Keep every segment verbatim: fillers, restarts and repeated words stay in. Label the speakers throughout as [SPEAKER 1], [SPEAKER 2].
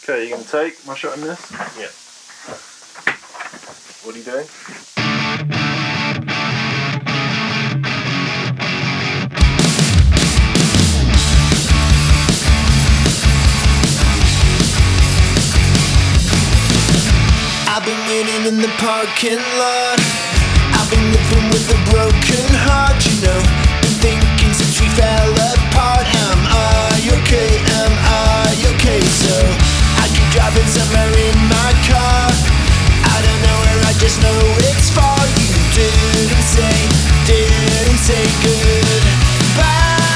[SPEAKER 1] Okay, you gonna take my shot in this?
[SPEAKER 2] Yeah. What are you doing?
[SPEAKER 3] I've been waiting in the parking lot. I've been living with a broken heart, you know. Been thinking since we fell apart. Am I okay? Am I okay? So I keep driving somewhere in my car. I don't know where, I just know it's far. You didn't say, didn't say goodbye.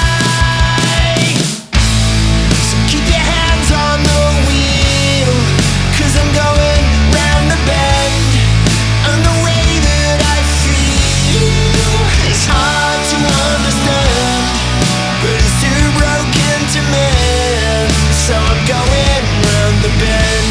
[SPEAKER 3] So keep your hands on the wheel, 'cause I'm going round the bend. And the way that I feel is hard to understand, but it's too broken to mend. So I'm going round the bend.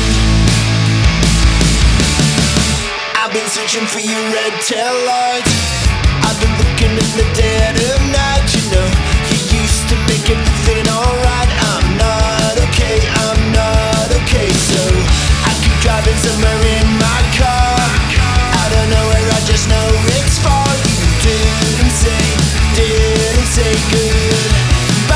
[SPEAKER 3] I've been searching for your red tail light. I've been looking in the dead of night. You know, you used to make everything alright. I'm not okay, I'm not okay. So I keep driving somewhere in my car. I don't know where, I just know it's far. You didn't say, didn't say goodbye.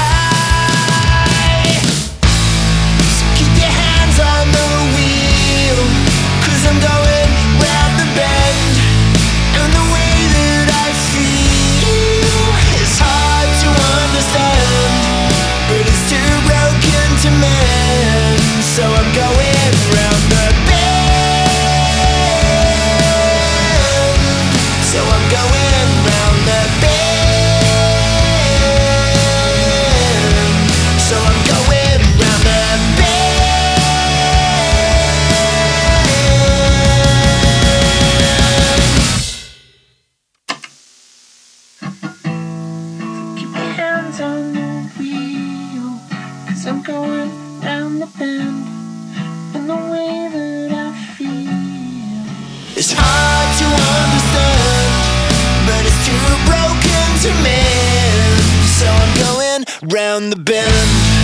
[SPEAKER 3] So keep your hands on the wheel, 'cause I'm going round the bend. And the way that I feel is hard to understand, but it's too broken to mend. So I'm going round the bend. So I'm going round the bend. So I'm going round the bend. Keep your hands on the wheel, 'cause I'm going round the bend. And the way that I feel, it's hard to understand, but it's too broken to mend. So I'm going round the bend.